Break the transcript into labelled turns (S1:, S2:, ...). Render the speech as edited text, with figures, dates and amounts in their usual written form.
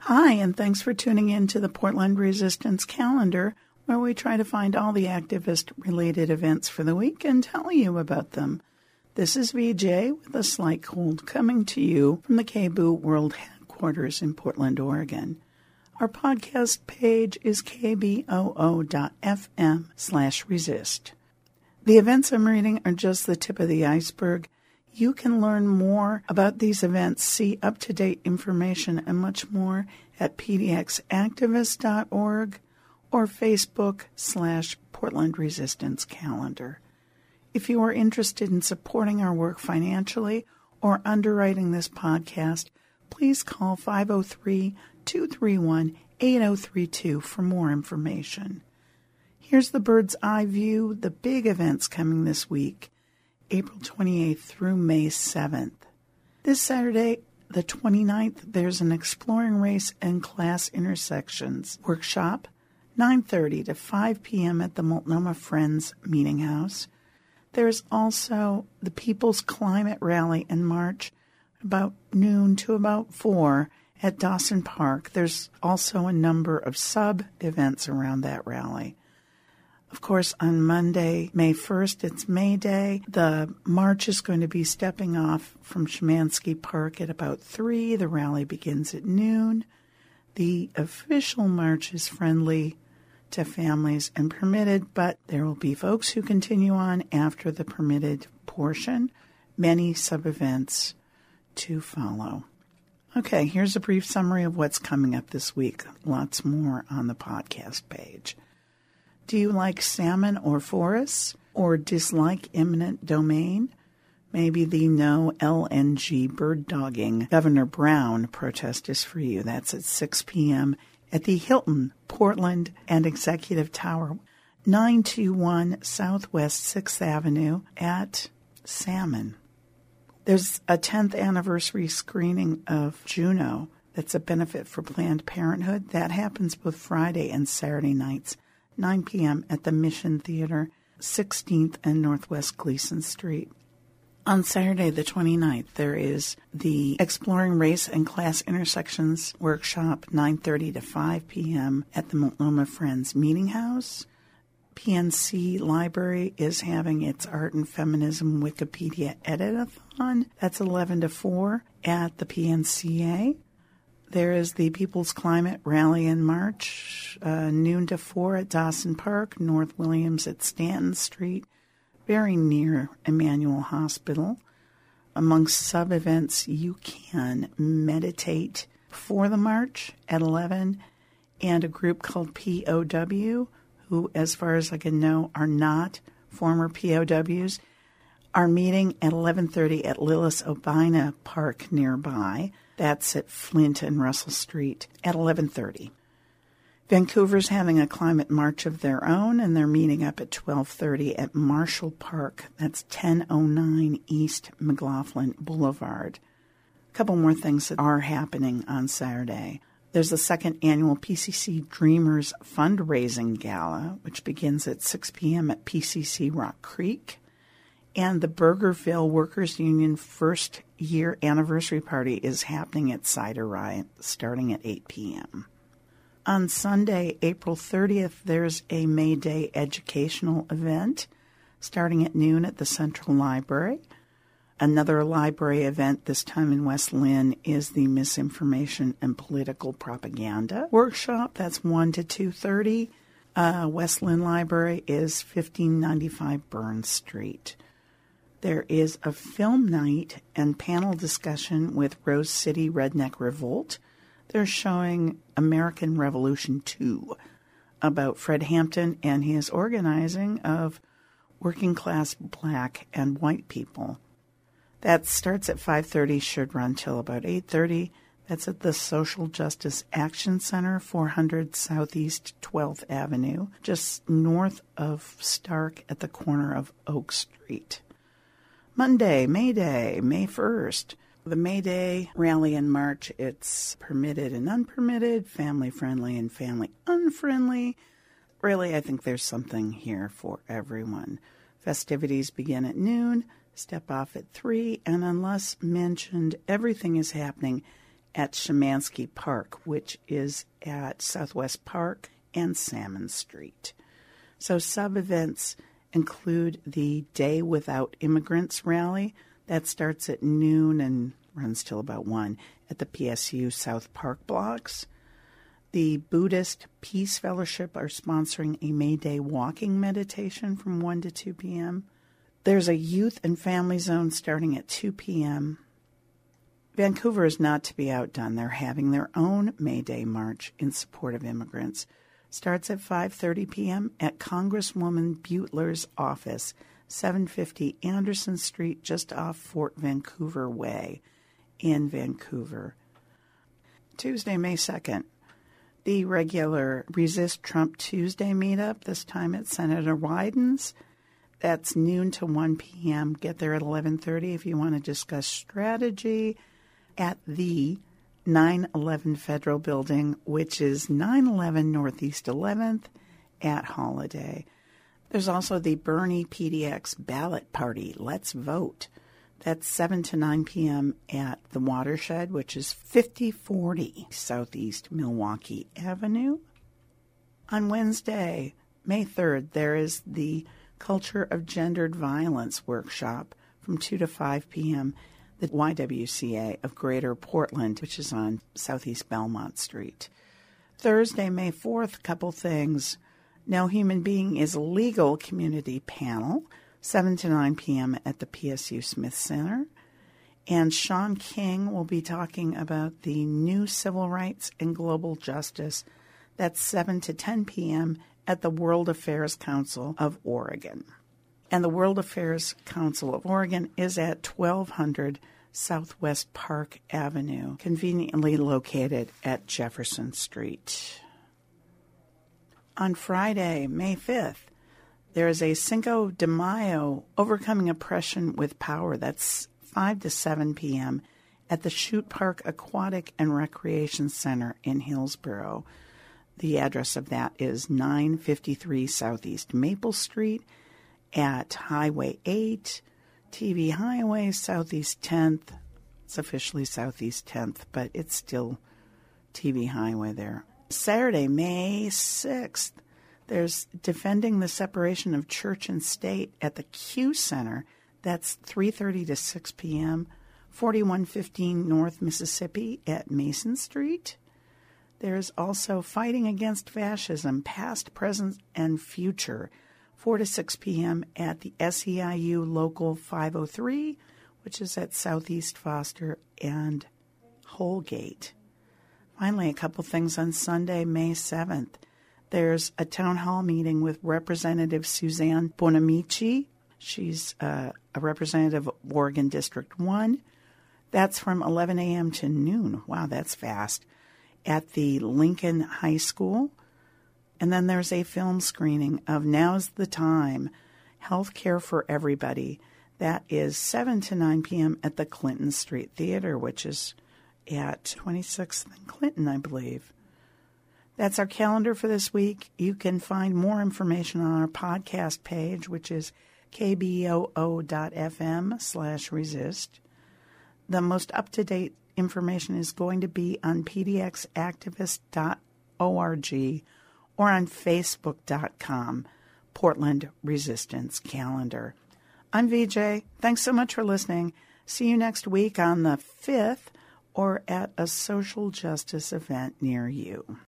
S1: Hi, and thanks for tuning in to the Portland Resistance Calendar, where we try to find all the activist-related events for the week and tell you about them. This is VJ with a slight cold coming to you from the KBOO World Headquarters in Portland, Oregon. Our podcast page is kboo.fm/resist. The events I'm reading are just the tip of the iceberg. You can learn more about these events, see up-to-date information, and much more at pdxactivist.org or Facebook/Portland Resistance Calendar. If you are interested in supporting our work financially or underwriting this podcast, please call 503-231-8032 for more information. Here's the bird's eye view, the big events coming this week. April 28th through May 7th. This Saturday, the 29th, there's an Exploring Race and Class Intersections workshop, 9:30 to 5 p.m. at the Multnomah Friends Meeting House. There's also the People's Climate Rally and March, about noon to about 4 at Dawson Park. There's also a number of sub-events around that rally. Of course, on Monday, May 1st, it's May Day. The march is going to be stepping off from Szymanski Park at about 3. The rally begins at noon. The official march is friendly to families and permitted, but there will be folks who continue on after the permitted portion. Many sub-events to follow. Okay, here's a brief summary of what's coming up this week. Lots more on the podcast page. Do you like salmon or forests, or dislike eminent domain? Maybe the no LNG bird dogging Governor Brown protest is for you. That's at 6 p.m. at the Hilton, Portland and Executive Tower, 921 Southwest 6th Avenue at Salmon. There's a 10th anniversary screening of Juno that's a benefit for Planned Parenthood. That happens both Friday and Saturday nights, 9 p.m. at the Mission Theater, 16th and Northwest Gleason Street. On Saturday, the 29th, there is the Exploring Race and Class Intersections workshop, 9:30 to 5 p.m. at the Multnomah Friends Meeting House. PNC Library is having its Art and Feminism Wikipedia Edit-a-thon. That's 11 to 4 at the PNCA. There is the People's Climate Rally and March, noon to 4 at Dawson Park, North Williams at Stanton Street, very near Emmanuel Hospital. Amongst sub-events, you can meditate before the march at 11, and a group called POW, who, as far as I can know, are not former POWs, are meeting at 11:30 at Lillis Albina Park nearby. That's at Flint and Russell Street at 11:30. Vancouver's having a climate march of their own, and they're meeting up at 12:30 at Marshall Park. That's 1009 East McLaughlin Boulevard. A couple more things that are happening on Saturday. There's the second annual PCC Dreamers Fundraising Gala, which begins at 6 p.m. at PCC Rock Creek. And the Burgerville Workers Union first year anniversary party is happening at Cider Riot starting at 8 p.m. On Sunday, April 30th, there's a May Day educational event starting at noon at the Central Library. Another library event, this time in West Lynn, is the Misinformation and Political Propaganda Workshop. That's 1 to 2:30. West Lynn Library is 1595 Burns Street. There is a film night and panel discussion with Rose City Redneck Revolt. They're showing American Revolution 2 about Fred Hampton and his organizing of working-class black and white people. That starts at 5:30, should run till about 8:30. That's at the Social Justice Action Center, 400 Southeast 12th Avenue, just north of Stark at the corner of Oak Street. Monday, May Day, May 1st. The May Day rally and march, it's permitted and unpermitted, family-friendly and family-unfriendly. Really, I think there's something here for everyone. Festivities begin at noon, step off at 3, and unless mentioned, everything is happening at Szymanski Park, which is at Southwest Park and Salmon Street. So sub-events include the Day Without Immigrants rally. That starts at noon and runs till about 1 at the PSU South Park blocks. The Buddhist Peace Fellowship are sponsoring a May Day walking meditation from 1 to 2 p.m. There's a youth and family zone starting at 2 p.m. Vancouver is not to be outdone. They're having their own May Day march in support of immigrants. Starts at 5:30 p.m. at Congresswoman Butler's office, 750 Anderson Street, just off Fort Vancouver Way in Vancouver. Tuesday, May 2nd, the regular Resist Trump Tuesday meetup, this time at Senator Wyden's. That's noon to 1 p.m. Get there at 11:30 if you want to discuss strategy at the 911 Federal Building, which is 911 Northeast 11th at Holiday. There's also the Bernie PDX Ballot Party. Let's vote. That's 7 to 9 p.m. at the Watershed, which is 5040 Southeast Milwaukee Avenue. On Wednesday, May 3rd, there is the Culture of Gendered Violence workshop from 2 to 5 p.m. the YWCA of Greater Portland, which is on Southeast Belmont Street. Thursday, May 4th, couple things. No Human Being is Legal community panel, 7 to 9 p.m. at the PSU Smith Center. And Sean King will be talking about the new civil rights and global justice. That's 7 to 10 p.m. at the World Affairs Council of Oregon. And the World Affairs Council of Oregon is at 1200 Southwest Park Avenue, conveniently located at Jefferson Street. On Friday, May 5th, there is a Cinco de Mayo Overcoming Oppression with Power. That's 5 to 7 p.m. at the Chute Park Aquatic and Recreation Center in Hillsborough. The address of that is 953 Southeast Maple Street at Highway 8, TV Highway, Southeast 10th. It's officially Southeast 10th, but it's still TV Highway there. Saturday, May 6th, there's Defending the Separation of Church and State at the Q Center. That's 3:30 to 6 p.m., 4115 North Mississippi at Mason Street. There's also Fighting Against Fascism, Past, Present, and Future, 4 to 6 p.m. at the SEIU Local 503, which is at Southeast Foster and Holgate. Finally, a couple things on Sunday, May 7th. There's a town hall meeting with Representative Suzanne Bonamici. She's a representative of Oregon District 1. That's from 11 a.m. to noon. Wow, that's fast. At the Lincoln High School. And then there's a film screening of Now's the Time, Healthcare for Everybody. That is 7 to 9 p.m. at the Clinton Street Theater, which is at 26th and Clinton, I believe. That's our calendar for this week. You can find more information on our podcast page, which is kboo.fm/resist. The most up-to-date information is going to be on pdxactivist.org or on facebook.com, Portland Resistance Calendar. I'm VJ. Thanks so much for listening. See you next week on the 5th or at a social justice event near you.